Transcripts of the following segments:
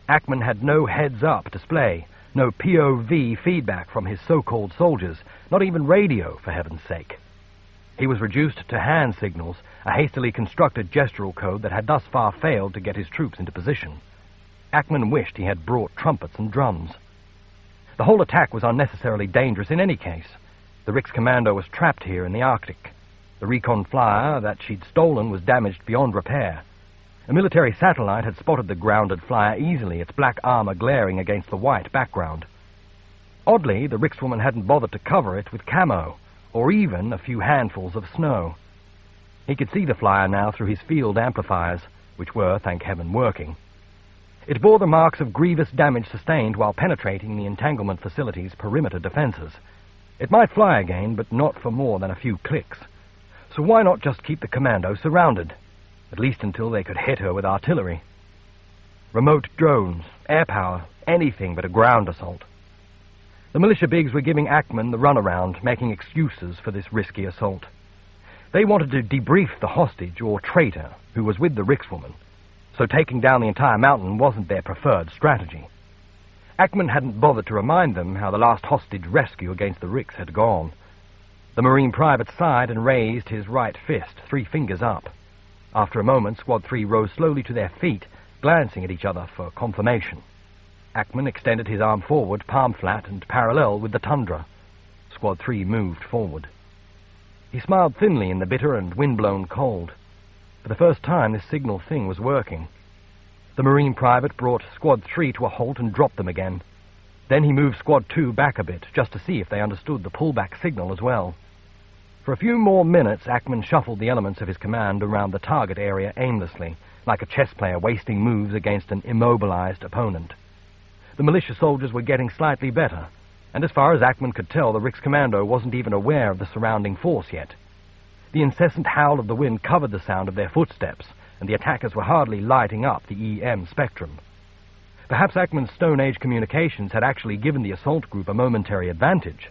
Ackman had no heads-up display, no POV feedback from his so-called soldiers, not even radio, for heaven's sake. He was reduced to hand signals, a hastily constructed gestural code that had thus far failed to get his troops into position. Ackman wished he had brought trumpets and drums. The whole attack was unnecessarily dangerous in any case. The Rix Commando was trapped here in the Arctic. The recon flyer that she'd stolen was damaged beyond repair. A military satellite had spotted the grounded flyer easily, its black armor glaring against the white background. Oddly, the Rix woman hadn't bothered to cover it with camo, or even a few handfuls of snow. He could see the flyer now through his field amplifiers, which were, thank heaven, working. It bore the marks of grievous damage sustained while penetrating the entanglement facility's perimeter defenses. It might fly again, but not for more than a few clicks. So why not just keep the commando surrounded, at least until they could hit her with artillery? Remote drones, air power, anything but a ground assault. The militia bigs were giving Ackman the runaround, making excuses for this risky assault. They wanted to debrief the hostage or traitor who was with the Rix woman, so taking down the entire mountain wasn't their preferred strategy. Ackman hadn't bothered to remind them how the last hostage rescue against the Rix had gone. The Marine private sighed and raised his right fist, 3 fingers up. After a moment, Squad 3 rose slowly to their feet, glancing at each other for confirmation. Ackman extended his arm forward, palm flat and parallel with the tundra. Squad 3 moved forward. He smiled thinly in the bitter and wind-blown cold. For the first time, this signal thing was working. The Marine private brought Squad 3 to a halt and dropped them again. Then he moved Squad 2 back a bit, just to see if they understood the pullback signal as well. For a few more minutes, Ackman shuffled the elements of his command around the target area aimlessly, like a chess player wasting moves against an immobilized opponent. The militia soldiers were getting slightly better, and as far as Ackman could tell, the Rix Commando wasn't even aware of the surrounding force yet. The incessant howl of the wind covered the sound of their footsteps, and the attackers were hardly lighting up the EM spectrum. Perhaps Ackman's Stone Age communications had actually given the assault group a momentary advantage.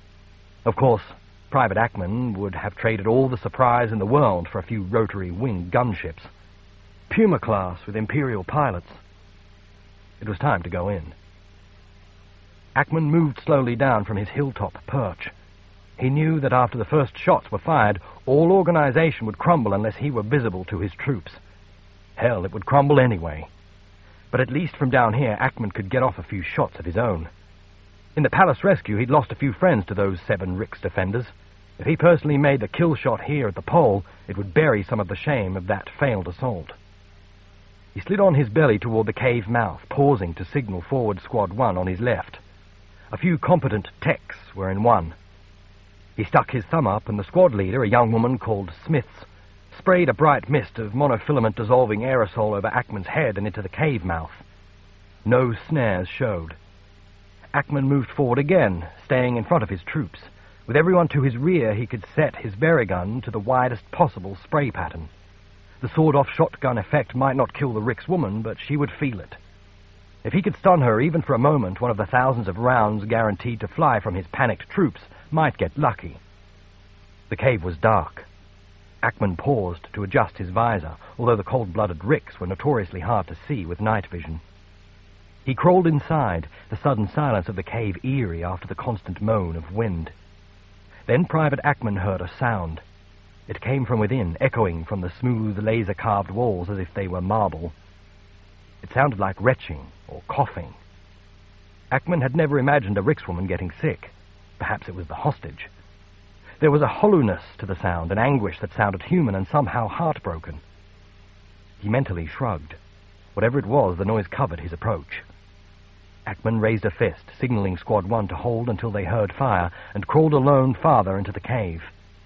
Of course, Private Ackman would have traded all the surprise in the world for a few rotary wing gunships. Puma class with Imperial pilots. It was time to go in. Ackman moved slowly down from his hilltop perch. He knew that after the first shots were fired, all organization would crumble unless he were visible to his troops. Hell, it would crumble anyway. But at least from down here, Ackman could get off a few shots of his own. In the Palace rescue, he'd lost a few friends to those 7 Rix defenders. If he personally made the kill shot here at the pole, it would bury some of the shame of that failed assault. He slid on his belly toward the cave mouth, pausing to signal forward Squad 1 on his left. A few competent techs were in one. He stuck his thumb up, and the squad leader, a young woman called Smiths, sprayed a bright mist of monofilament-dissolving aerosol over Ackman's head and into the cave mouth. No snares showed. Ackman moved forward again, staying in front of his troops. With everyone to his rear, he could set his berry gun to the widest possible spray pattern. The sawed-off shotgun effect might not kill the Rix woman, but she would feel it. If he could stun her even for a moment, one of the thousands of rounds guaranteed to fly from his panicked troops might get lucky. The cave was dark. Ackman paused to adjust his visor, although the cold-blooded Rix were notoriously hard to see with night vision. He crawled inside, the sudden silence of the cave eerie after the constant moan of wind. Then Private Ackman heard a sound. It came from within, echoing from the smooth, laser-carved walls as if they were marble. It sounded like retching or coughing. Ackman had never imagined a Rix woman getting sick. Perhaps it was the hostage. There was a hollowness to the sound, an anguish that sounded human and somehow heartbroken. He mentally shrugged. Whatever it was, the noise covered his approach. Ackman raised a fist, signaling Squad 1 to hold until they heard fire, and crawled alone farther into the cave.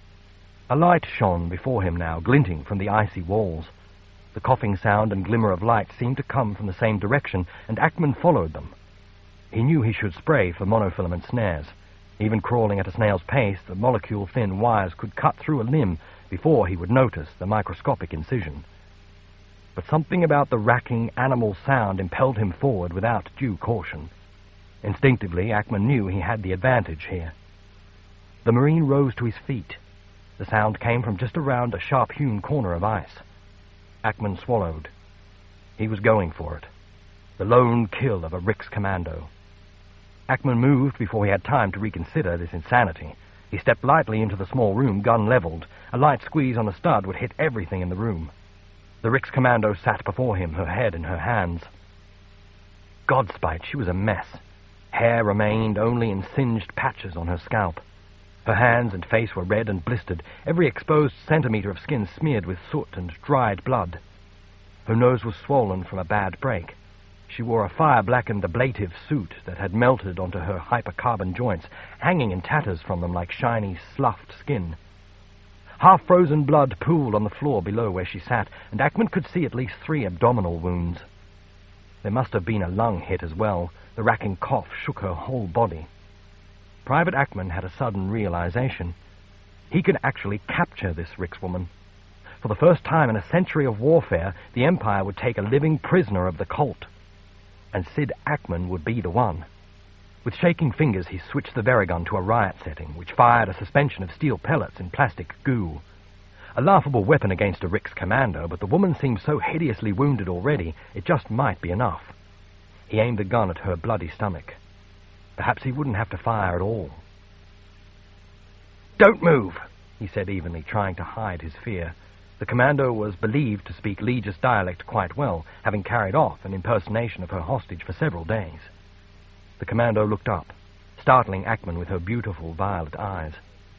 A light shone before him now, glinting from the icy walls. The coughing sound and glimmer of light seemed to come from the same direction, and Ackman followed them. He knew he should spray for monofilament snares. Even crawling at a snail's pace, the molecule-thin wires could cut through a limb before he would notice the microscopic incision. But something about the racking animal sound impelled him forward without due caution. Instinctively, Ackman knew he had the advantage here. The Marine rose to his feet. The sound came from just around a sharp-hewn corner of ice. Ackman swallowed. He was going for it. The lone kill of a Rix commando. Ackman moved before he had time to reconsider this insanity. He stepped lightly into the small room, gun leveled. A light squeeze on the stud would hit everything in the room. The Rix commando sat before him, her head in her hands. Godspite, she was a mess. Hair remained only in singed patches on her scalp. Her hands and face were red and blistered, every exposed centimeter of skin smeared with soot and dried blood. Her nose was swollen from a bad break. She wore a fire-blackened ablative suit that had melted onto her hypercarbon joints, hanging in tatters from them like shiny, sloughed skin. Half-frozen blood pooled on the floor below where she sat, and Ackman could see at least 3 abdominal wounds. There must have been a lung hit as well. The racking cough shook her whole body. Private Ackman had a sudden realization. He could actually capture this Rix woman. For the first time in a century of warfare, the Empire would take a living prisoner of the cult. And Sid Ackman would be the one. With shaking fingers, he switched the Verigun to a riot setting, which fired a suspension of steel pellets in plastic goo. A laughable weapon against a Rix commando, but the woman seemed so hideously wounded already, it just might be enough. He aimed the gun at her bloody stomach. Perhaps he wouldn't have to fire at all. "Don't move," he said evenly, trying to hide his fear. The commando was believed to speak Legis dialect quite well, having carried off an impersonation of her hostage for several days. The commando looked up, startling Ackman with her beautiful violet eyes.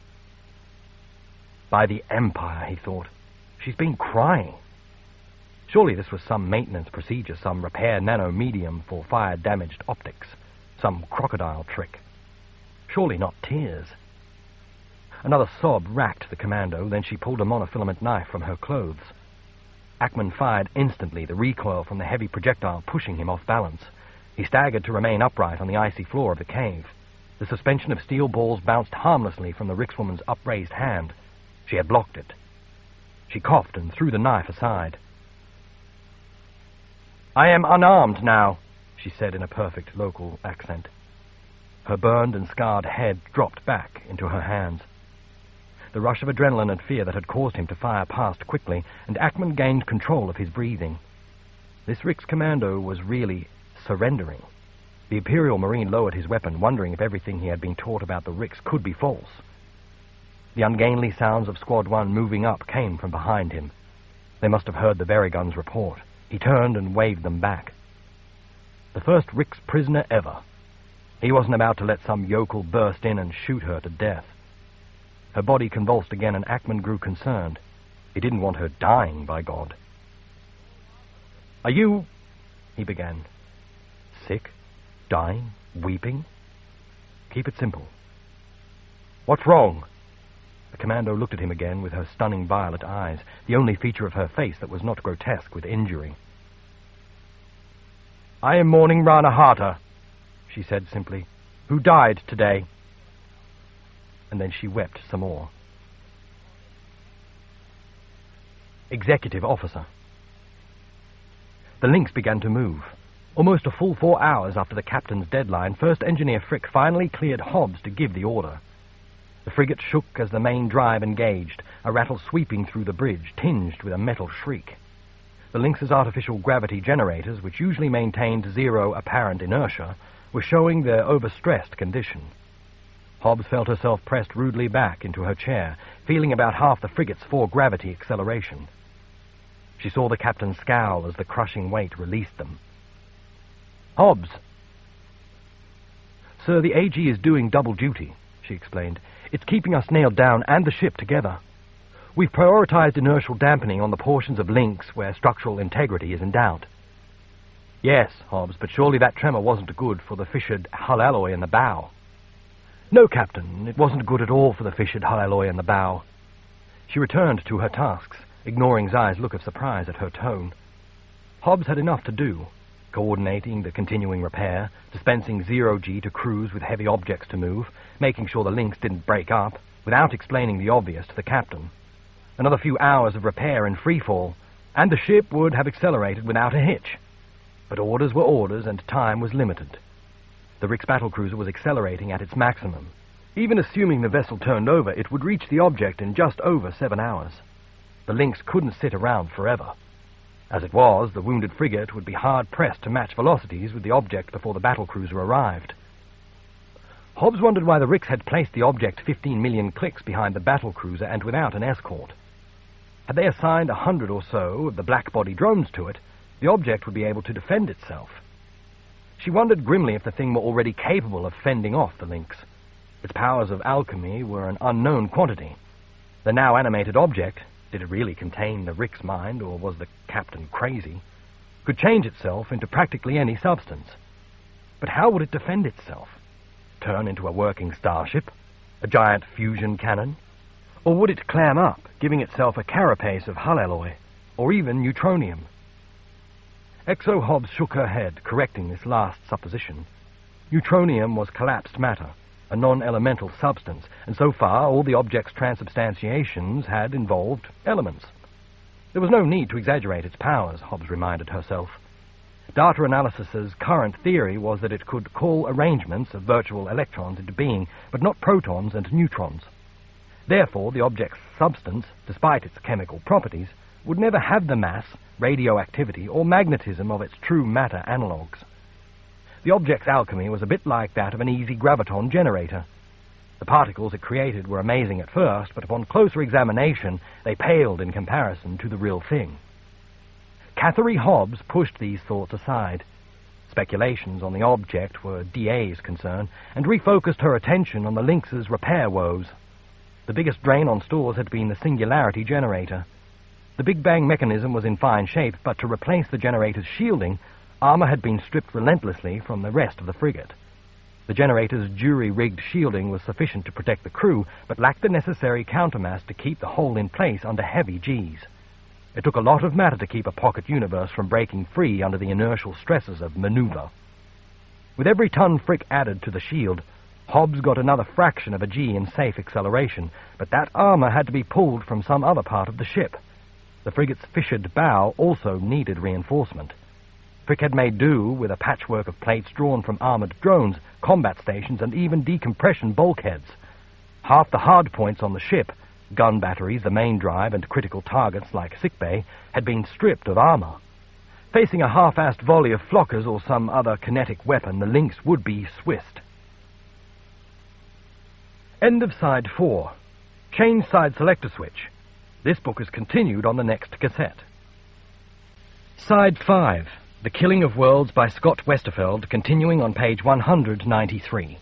By the Empire, he thought. She's been crying. Surely this was some maintenance procedure, some repair nanomedium for fire-damaged optics, some crocodile trick. Surely not tears. Another sob racked the commando, then she pulled a monofilament knife from her clothes. Ackman fired instantly, the recoil from the heavy projectile pushing him off balance. He staggered to remain upright on the icy floor of the cave. The suspension of steel balls bounced harmlessly from the Rix woman's upraised hand. She had blocked it. She coughed and threw the knife aside. "I am unarmed now," she said in a perfect local accent. Her burned and scarred head dropped back into her hands. The rush of adrenaline and fear that had caused him to fire passed quickly, and Ackman gained control of his breathing. This Rix commando was really surrendering. The Imperial Marine lowered his weapon, wondering if everything he had been taught about the Rix could be false. The ungainly sounds of Squad 1 moving up came from behind him. They must have heard the Verigun's report. He turned and waved them back. The first Rix prisoner ever. He wasn't about to let some yokel burst in and shoot her to death. Her body convulsed again, and Ackman grew concerned. He didn't want her dying, by God. "Are you—" he began. "Sick? Dying? Weeping? Keep it simple." "What's wrong?" The commando looked at him again with her stunning violet eyes, the only feature of her face that was not grotesque with injury. "I am mourning Rana Harta," she said simply, "who died today." And then she wept some more. Executive Officer. The Lynx began to move. Almost a full 4 hours after the captain's deadline, First Engineer Frick finally cleared Hobbs to give the order. The frigate shook as the main drive engaged, a rattle sweeping through the bridge, tinged with a metal shriek. The Lynx's artificial gravity generators, which usually maintained zero apparent inertia, were showing their overstressed condition. Hobbs felt herself pressed rudely back into her chair, feeling about half the frigate's 4-gravity acceleration. She saw the captain scowl as the crushing weight released them. "Hobbs!" "Sir, the AG is doing double duty," she explained. "It's keeping us nailed down and the ship together. We've prioritized inertial dampening on the portions of Lynx where structural integrity is in doubt." "Yes, Hobbs, but surely that tremor wasn't good for the fissured hull alloy in the bow." "No, Captain, it wasn't good at all for the fissured hull alloy in the bow." She returned to her tasks, ignoring Zai's look of surprise at her tone. Hobbs had enough to do, coordinating the continuing repair, dispensing zero-G to crews with heavy objects to move, making sure the Lynx didn't break up, without explaining the obvious to the captain. Another few hours of repair in freefall, and the ship would have accelerated without a hitch. But orders were orders, and time was limited. The Rix battlecruiser was accelerating at its maximum. Even assuming the vessel turned over, it would reach the object in just over 7 hours. The Lynx couldn't sit around forever. As it was, the wounded frigate would be hard-pressed to match velocities with the object before the battlecruiser arrived. Hobbs wondered why the Rix had placed the object 15 million clicks behind the battlecruiser and without an escort. Had they assigned 100 or so of the black-body drones to it, the object would be able to defend itself. She wondered grimly if the thing were already capable of fending off the Lynx. Its powers of alchemy were an unknown quantity. The now animated object, did it really contain the Rix mind, or was the captain crazy, could change itself into practically any substance. But how would it defend itself? Turn into a working starship? A giant fusion cannon? Or would it clam up, giving itself a carapace of hull alloy, or even neutronium? Exo Hobbs shook her head, correcting this last supposition. Neutronium was collapsed matter, a non-elemental substance, and so far all the object's transubstantiations had involved elements. There was no need to exaggerate its powers, Hobbs reminded herself. Data analysis's current theory was that it could call arrangements of virtual electrons into being, but not protons and neutrons. Therefore, the object's substance, despite its chemical properties, would never have the mass, radioactivity, or magnetism of its true matter analogues. The object's alchemy was a bit like that of an easy graviton generator. The particles it created were amazing at first, but upon closer examination, they paled in comparison to the real thing. Catherine Hobbs pushed these thoughts aside. Speculations on the object were DA's concern, and refocused her attention on the Lynx's repair woes. The biggest drain on stores had been the singularity generator. The Big Bang mechanism was in fine shape, but to replace the generator's shielding, armor had been stripped relentlessly from the rest of the frigate. The generator's jury-rigged shielding was sufficient to protect the crew, but lacked the necessary countermass to keep the hull in place under heavy Gs. It took a lot of matter to keep a pocket universe from breaking free under the inertial stresses of maneuver. With every ton Frick added to the shield, Hobbs got another fraction of a G in safe acceleration, but that armor had to be pulled from some other part of the ship. The frigate's fissured bow also needed reinforcement. Frick had made do with a patchwork of plates drawn from armored drones, combat stations, and even decompression bulkheads. Half the hard points on the ship, gun batteries, the main drive, and critical targets like sickbay, had been stripped of armor. Facing a half-assed volley of flockers or some other kinetic weapon, the Lynx would be Swissed. End of Side 4. Change side selector switch. This book is continued on the next cassette. Side 5. The Killing of Worlds by Scott Westerfeld, continuing on page 193.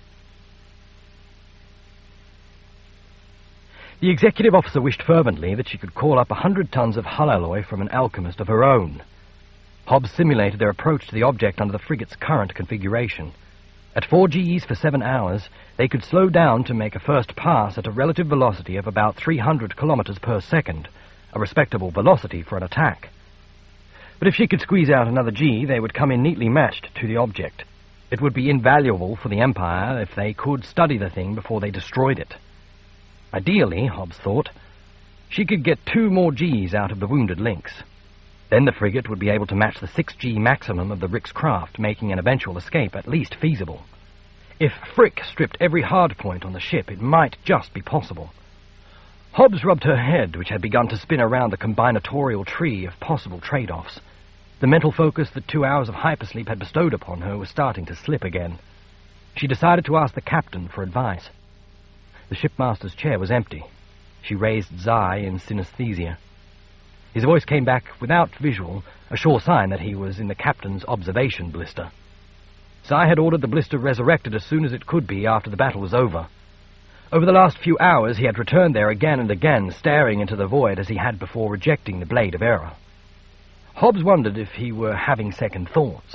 The executive officer wished fervently that she could call up 100 tons of hull alloy from an alchemist of her own. Hobbs simulated their approach to the object under the frigate's current configuration. At 4 Gs for 7 hours, they could slow down to make a first pass at a relative velocity of about 300 kilometers per second, a respectable velocity for an attack. But if she could squeeze out another G, they would come in neatly matched to the object. It would be invaluable for the Empire if they could study the thing before they destroyed it. Ideally, Hobbs thought, she could get 2 more Gs out of the wounded Lynx. Then the frigate would be able to match the 6G maximum of the Rix craft, making an eventual escape at least feasible. If Frick stripped every hard point on the ship, it might just be possible. Hobbs rubbed her head, which had begun to spin around the combinatorial tree of possible trade-offs. The mental focus that 2 hours of hypersleep had bestowed upon her was starting to slip again. She decided to ask the captain for advice. The shipmaster's chair was empty. She raised Zai in synesthesia. His voice came back without visual, a sure sign that he was in the captain's observation blister. Zai had ordered the blister resurrected as soon as it could be after the battle was over. Over the last few hours he had returned there again and again, staring into the void as he had before rejecting the blade of error. Hobbs wondered if he were having second thoughts.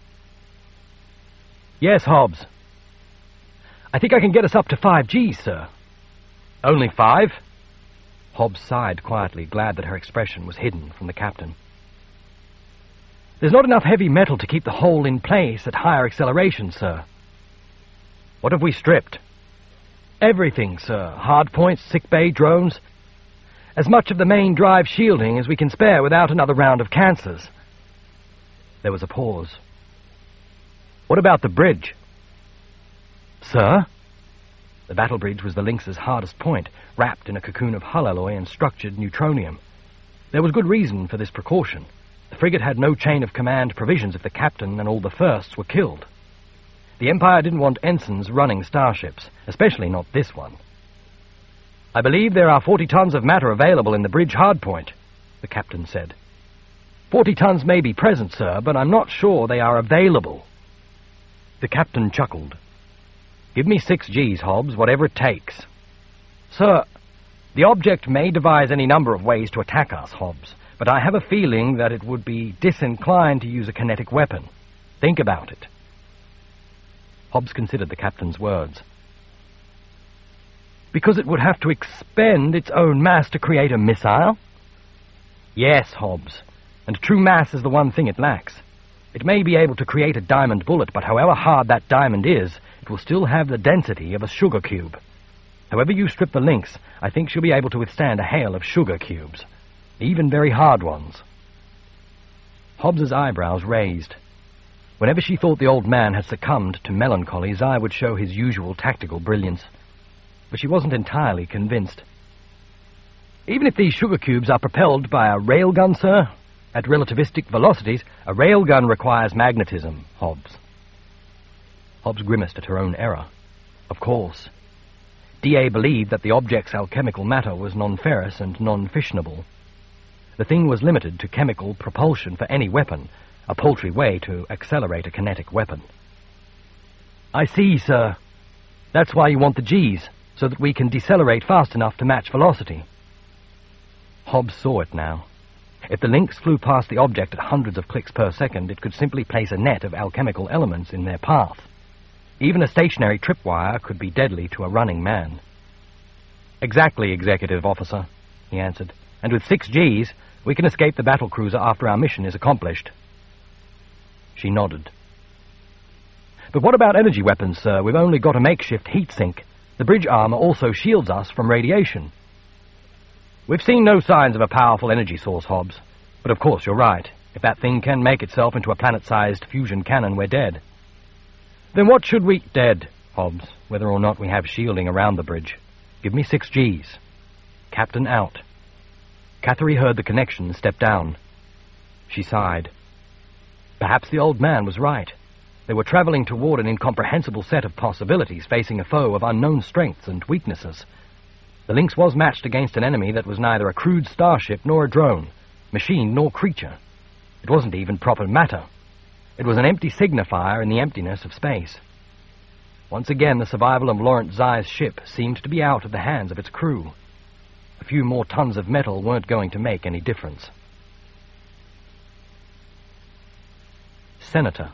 "Yes, Hobbs. I think I can get us up to 5 Gs, sir." "Only 5? Hobbs sighed quietly, glad that her expression was hidden from the captain. "There's not enough heavy metal to keep the hull in place at higher acceleration, sir." "What have we stripped?" "Everything, sir. Hard points, sickbay, drones. As much of the main drive shielding as we can spare without another round of cancers." There was a pause. "What about the bridge?" "Sir?" The battle bridge was the Lynx's hardest point, wrapped in a cocoon of hull alloy and structured neutronium. There was good reason for this precaution. The frigate had no chain of command provisions if the captain and all the firsts were killed. The Empire didn't want ensigns running starships, especially not this one. "I believe there are 40 tons of matter available in the bridge hardpoint," the captain said. "40 tons may be present, sir, but I'm not sure they are available." The captain chuckled. "Give me 6 Gs, Hobbs, whatever it takes." "Sir, the object may devise any number of ways to attack us, Hobbs, but I have a feeling that it would be disinclined to use a kinetic weapon. Think about it." Hobbs considered the captain's words. "Because it would have to expend its own mass to create a missile?" "Yes, Hobbs, and true mass is the one thing it lacks. It may be able to create a diamond bullet, but however hard that diamond is, it will still have the density of a sugar cube. However you strip the links, I think she'll be able to withstand a hail of sugar cubes, even very hard ones." Hobbs's eyebrows raised. Whenever she thought the old man had succumbed to melancholy, Zai would show his usual tactical brilliance. But she wasn't entirely convinced. "Even if these sugar cubes are propelled by a railgun, sir, at relativistic velocities, a railgun requires magnetism, Hobbs." Hobbs grimaced at her own error. Of course. D.A. believed that the object's alchemical matter was non-ferrous and non-fissionable. The thing was limited to chemical propulsion for any weapon, a paltry way to accelerate a kinetic weapon. "I see, sir. That's why you want the Gs, so that we can decelerate fast enough to match velocity." Hobbs saw it now. If the links flew past the object at hundreds of clicks per second, it could simply place a net of alchemical elements in their path. Even a stationary tripwire could be deadly to a running man. "Exactly, Executive Officer," he answered. "And with 6 Gs, we can escape the battlecruiser after our mission is accomplished." She nodded. "But what about energy weapons, sir? We've only got a makeshift heat sink. The bridge armor also shields us from radiation." "We've seen no signs of a powerful energy source, Hobbs. But of course you're right. If that thing can make itself into a planet-sized fusion cannon, we're dead." "Then what should we—" "Dead, Hobbs, whether or not we have shielding around the bridge. Give me 6 Gs. Captain out." Catherine heard the connection and stepped down. She sighed. Perhaps the old man was right. They were traveling toward an incomprehensible set of possibilities, facing a foe of unknown strengths and weaknesses. The Lynx was matched against an enemy that was neither a crude starship nor a drone, machine nor creature. It wasn't even proper matter. It was an empty signifier in the emptiness of space. Once again, the survival of Lawrence Zai's ship seemed to be out of the hands of its crew. A few more tons of metal weren't going to make any difference. Senator.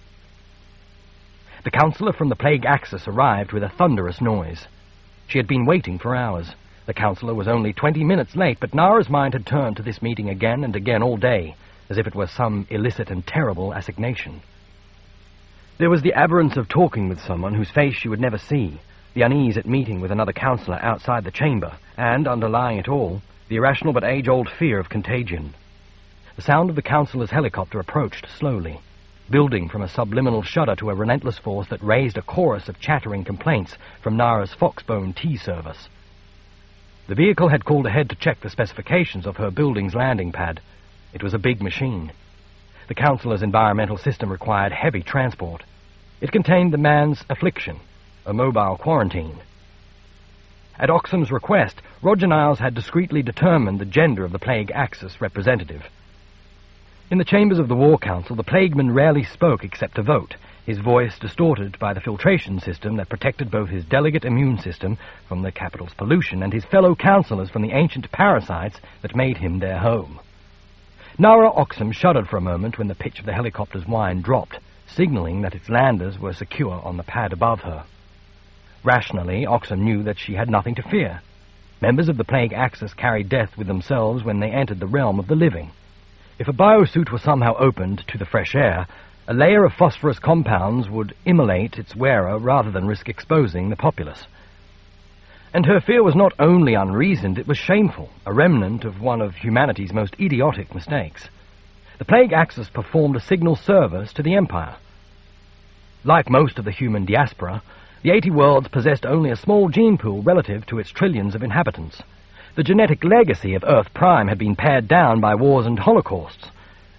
The counselor from the Plague Axis arrived with a thunderous noise. She had been waiting for hours. The counselor was only 20 minutes late, but Nara's mind had turned to this meeting again and again all day, as if it were some illicit and terrible assignation. There was the aberrance of talking with someone whose face she would never see, the unease at meeting with another counselor outside the chamber, and, underlying it all, the irrational but age-old fear of contagion. The sound of the counselor's helicopter approached slowly, building from a subliminal shudder to a relentless force that raised a chorus of chattering complaints from Nara's Foxbone T service. The vehicle had called ahead to check the specifications of her building's landing pad. It was a big machine. The counselor's environmental system required heavy transport. It contained the man's affliction, a mobile quarantine. At Oxum's request, Roger Niles had discreetly determined the gender of the Plague Axis representative. In the chambers of the War Council, the plagueman rarely spoke except to vote, his voice distorted by the filtration system that protected both his delicate immune system from the capital's pollution and his fellow councillors from the ancient parasites that made him their home. Nara Oxum shuddered for a moment when the pitch of the helicopter's whine dropped, signaling that its landers were secure on the pad above her. Rationally, Oxum knew that she had nothing to fear. Members of the Plague Axis carried death with themselves when they entered the realm of the living. If a biosuit were somehow opened to the fresh air, a layer of phosphorus compounds would immolate its wearer rather than risk exposing the populace. And her fear was not only unreasoned, it was shameful, a remnant of one of humanity's most idiotic mistakes. The Plague Axis performed a signal service to the Empire. Like most of the human diaspora, the 80 worlds possessed only a small gene pool relative to its trillions of inhabitants. The genetic legacy of Earth Prime had been pared down by wars and holocausts.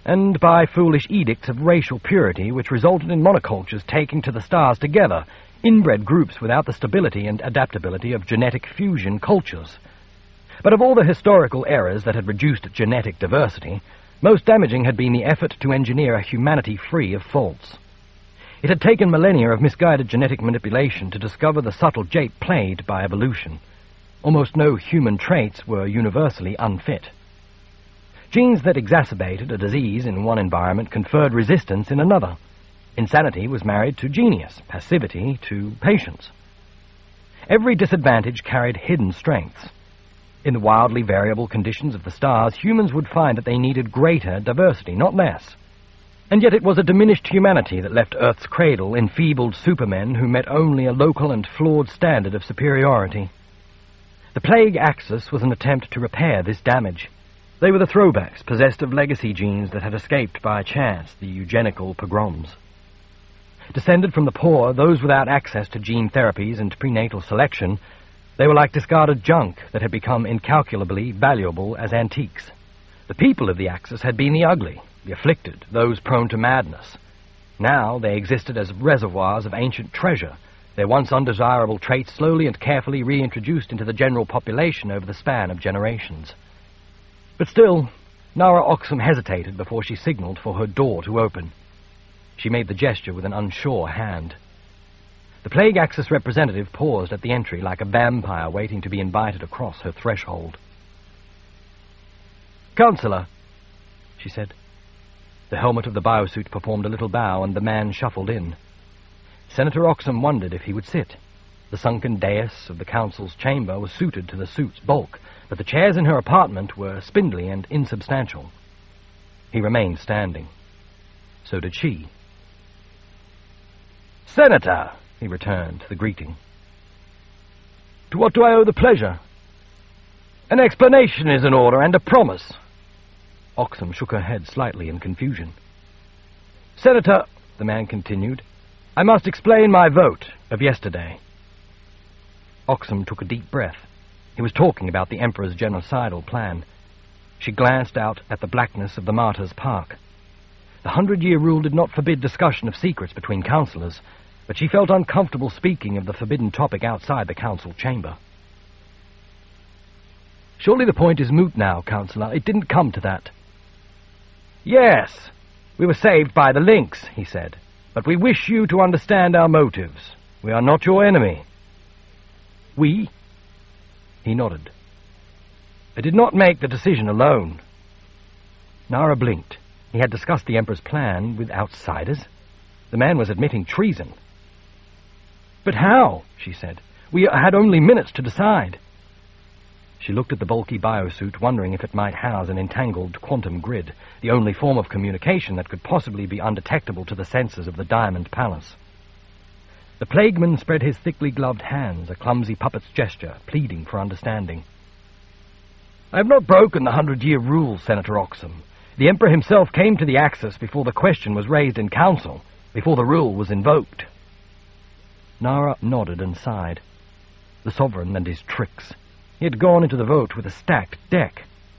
and by foolish edicts of racial purity which resulted in monocultures taking to the stars together, inbred groups without the stability and adaptability of genetic fusion cultures. But of all the historical errors that had reduced genetic diversity, most damaging had been the effort to engineer a humanity free of faults. It had taken millennia of misguided genetic manipulation to discover the subtle jape played by evolution. Almost no human traits were universally unfit. Genes that exacerbated a disease in one environment conferred resistance in another. Insanity was married to genius, passivity to patience. Every disadvantage carried hidden strengths. In the wildly variable conditions of the stars, humans would find that they needed greater diversity, not less. And yet it was a diminished humanity that left Earth's cradle enfeebled supermen who met only a local and flawed standard of superiority. The Plague Axis was an attempt to repair this damage. They were the throwbacks, possessed of legacy genes that had escaped by chance the eugenical pogroms. Descended from the poor, those without access to gene therapies and prenatal selection, they were like discarded junk that had become incalculably valuable as antiques. The people of the Axis had been the ugly, the afflicted, those prone to madness. Now they existed as reservoirs of ancient treasure, their once undesirable traits slowly and carefully reintroduced into the general population over the span of generations. But still, Nara Oxum hesitated before she signaled for her door to open. She made the gesture with an unsure hand. The Plague Axis representative paused at the entry like a vampire waiting to be invited across her threshold. "Counselor," she said. The helmet of the biosuit performed a little bow, and the man shuffled in. Senator Oxum wondered if he would sit. The sunken dais of the council's chamber was suited to the suit's bulk, but the chairs in her apartment were spindly and insubstantial. He remained standing. So did she. "Senator," he returned the greeting. "To what do I owe the pleasure?" "An explanation is in order, and a promise." Oxum shook her head slightly in confusion. "Senator," the man continued, "I must explain my vote of yesterday." Oxum took a deep breath. He was talking about the Emperor's genocidal plan. She glanced out at the blackness of the Martyrs' Park. The 100-year rule did not forbid discussion of secrets between councillors, but she felt uncomfortable speaking of the forbidden topic outside the council chamber. "Surely the point is moot now, Councillor. It didn't come to that." "Yes, we were saved by the Lynx," he said, "but we wish you to understand our motives. We are not your enemy." "We?" He nodded. "I did not make the decision alone." Nara blinked. He had discussed the Emperor's plan with outsiders. The man was admitting treason. "But how?" she said. "We had only minutes to decide." She looked at the bulky biosuit, wondering if it might house an entangled quantum grid, the only form of communication that could possibly be undetectable to the senses of the Diamond Palace. The plagueman spread his thickly gloved hands, a clumsy puppet's gesture, pleading for understanding. "I have not broken the 100-year rule, Senator Oxum. The Emperor himself came to the Axis before the question was raised in council, before the rule was invoked." Nara nodded and sighed. The Sovereign and his tricks. He had gone into the vote with a stacked deck.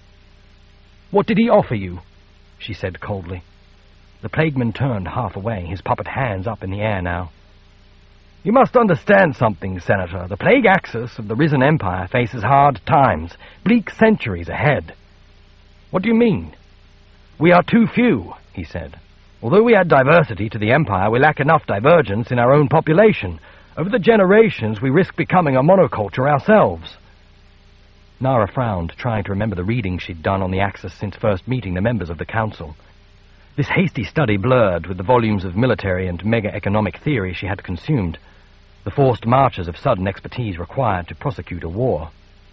"What did he offer you?" she said coldly. The plagueman turned half away, his puppet hands up in the air now. "You must understand something, Senator. The Plague Axis of the Risen Empire faces hard times, bleak centuries ahead." "What do you mean?" "We are too few," he said. "Although we add diversity to the Empire, we lack enough divergence in our own population. Over the generations, we risk becoming a monoculture ourselves." Nara frowned, trying to remember the reading she'd done on the Axis since first meeting the members of the Council. This hasty study blurred with the volumes of military and mega-economic theory she had consumed, the forced marches of sudden expertise required to prosecute a war.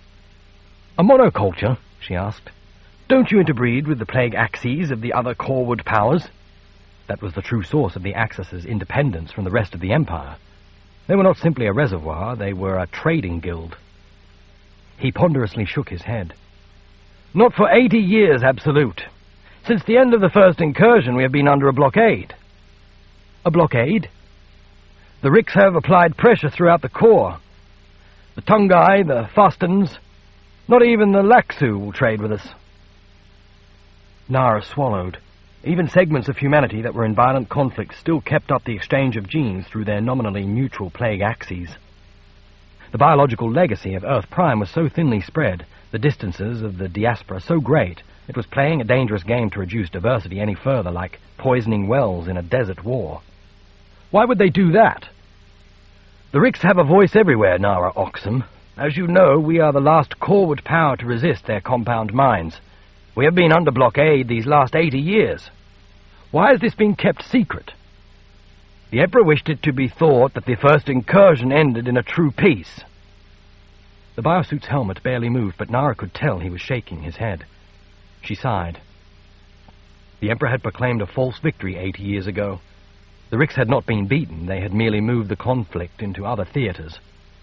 "A monoculture?" she asked. "Don't you interbreed with the plague axes of the other Corwood powers?" That was the true source of the Axis's independence from the rest of the Empire. They were not simply a reservoir, they were a trading guild. He ponderously shook his head. "Not for 80 years, Absolute. Since the end of the first incursion, we have been under a blockade." "A blockade?" "The Ricks have applied pressure throughout the core. The Tungai, the Fastans, not even the Laksu will trade with us." Nara swallowed. Even segments of humanity that were in violent conflict still kept up the exchange of genes through their nominally neutral plague axes. The biological legacy of Earth Prime was so thinly spread, the distances of the diaspora so great, it was playing a dangerous game to reduce diversity any further, like poisoning wells in a desert war. Why would they do that? The Rix have a voice everywhere, Nara Oxum. As you know, we are the last Corwood power to resist their compound mines. We have been under blockade these last 80 years. Why has this been kept secret? The Emperor wished it to be thought that the first incursion ended in a true peace. The biosuit's helmet barely moved, but Nara could tell he was shaking his head. She sighed. The Emperor had proclaimed a false victory 80 years ago. The Rix had not been beaten, they had merely moved the conflict into other theaters.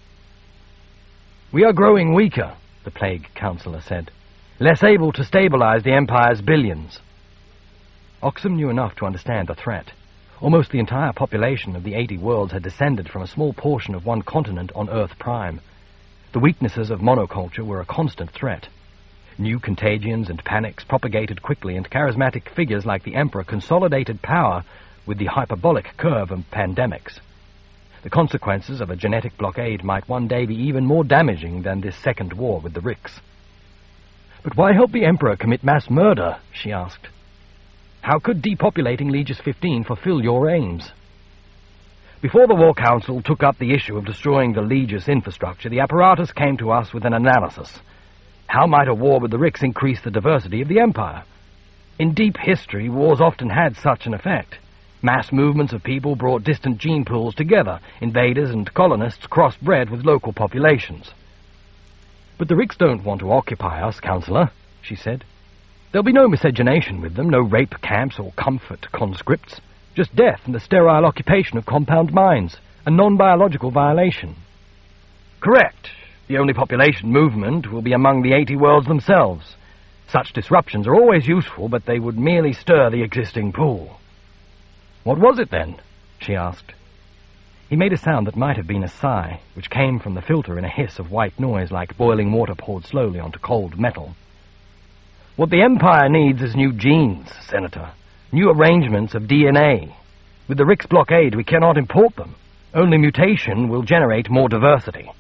We are growing weaker, the Plague Councillor said, less able to stabilize the Empire's billions. Oxum knew enough to understand the threat. Almost the entire population of the 80 worlds had descended from a small portion of one continent on Earth Prime. The weaknesses of monoculture were a constant threat. New contagions and panics propagated quickly, and charismatic figures like the Emperor consolidated power with the hyperbolic curve of pandemics. The consequences of a genetic blockade might one day be even more damaging than this second war with the Rix. But why help the Emperor commit mass murder? She asked. How could depopulating Legis 15 fulfill your aims? Before the War Council took up the issue of destroying the Legis infrastructure, the apparatus came to us with an analysis. How might a war with the Rix increase the diversity of the Empire? In deep history, wars often had such an effect. Mass movements of people brought distant gene pools together. Invaders and colonists crossbred with local populations. But the Rix don't want to occupy us, Councillor, she said. There'll be no miscegenation with them, no rape camps or comfort conscripts. Just death and the sterile occupation of compound mines, a non-biological violation. Correct. The only population movement will be among the 80 worlds themselves. Such disruptions are always useful, but they would merely stir the existing pool. What was it, then? She asked. He made a sound that might have been a sigh, which came from the filter in a hiss of white noise like boiling water poured slowly onto cold metal. What the Empire needs is new genes, Senator. New arrangements of DNA. With the Rix blockade, we cannot import them. Only mutation will generate more diversity.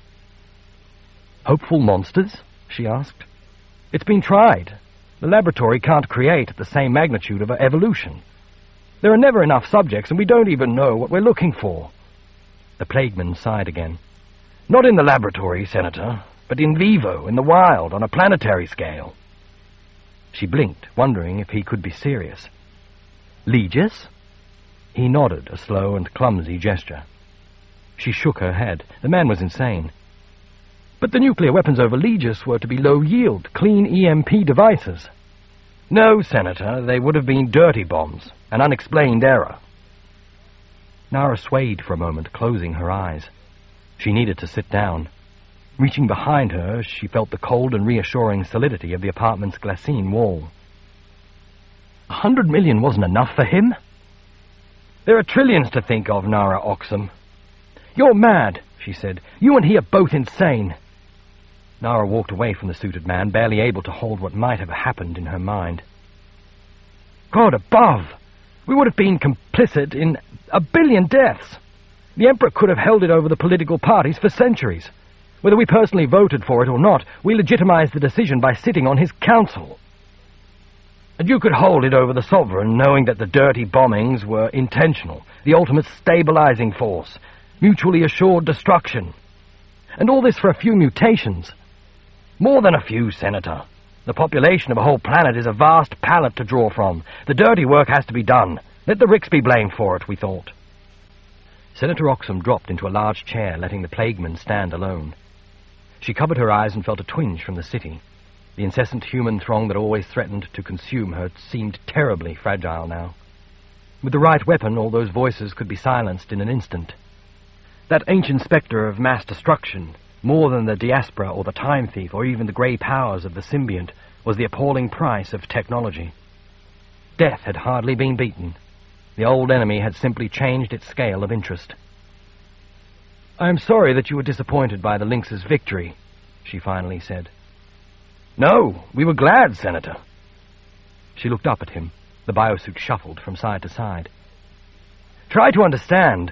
Hopeful monsters? She asked. It's been tried. The laboratory can't create at the same magnitude of evolution. There are never enough subjects, and we don't even know what we're looking for. The Plagueman sighed again. Not in the laboratory, Senator, but in vivo, in the wild, on a planetary scale. She blinked, wondering if he could be serious. Legis? He nodded, a slow and clumsy gesture. She shook her head. The man was insane. But the nuclear weapons over Legis were to be low-yield, clean EMP devices. No, Senator, they would have been dirty bombs, an unexplained error. Nara swayed for a moment, closing her eyes. She needed to sit down. Reaching behind her, she felt the cold and reassuring solidity of the apartment's glassine wall. 100 million wasn't enough for him? There are trillions to think of, Nara Oxum. You're mad, she said. You and he are both insane. Nara walked away from the suited man, barely able to hold what might have happened in her mind. God above! We would have been complicit in 1 billion deaths. The Emperor could have held it over the political parties for centuries. Whether we personally voted for it or not, we legitimized the decision by sitting on his council. And you could hold it over the Sovereign, knowing that the dirty bombings were intentional, the ultimate stabilizing force, mutually assured destruction. And all this for a few mutations. More than a few, Senator. The population of a whole planet is a vast palette to draw from. The dirty work has to be done. Let the Rix be blamed for it, we thought. Senator Oxum dropped into a large chair, letting the Plagueman stand alone. She covered her eyes and felt a twinge from the city. The incessant human throng that always threatened to consume her seemed terribly fragile now. With the right weapon, all those voices could be silenced in an instant. That ancient spectre of mass destruction, more than the diaspora or the time thief or even the grey powers of the symbiont, was the appalling price of technology. Death had hardly been beaten. The old enemy had simply changed its scale of interest. I am sorry that you were disappointed by the Lynx's victory, she finally said. No, we were glad, Senator. She looked up at him. The The biosuit shuffled from side to side. "Try to understand,"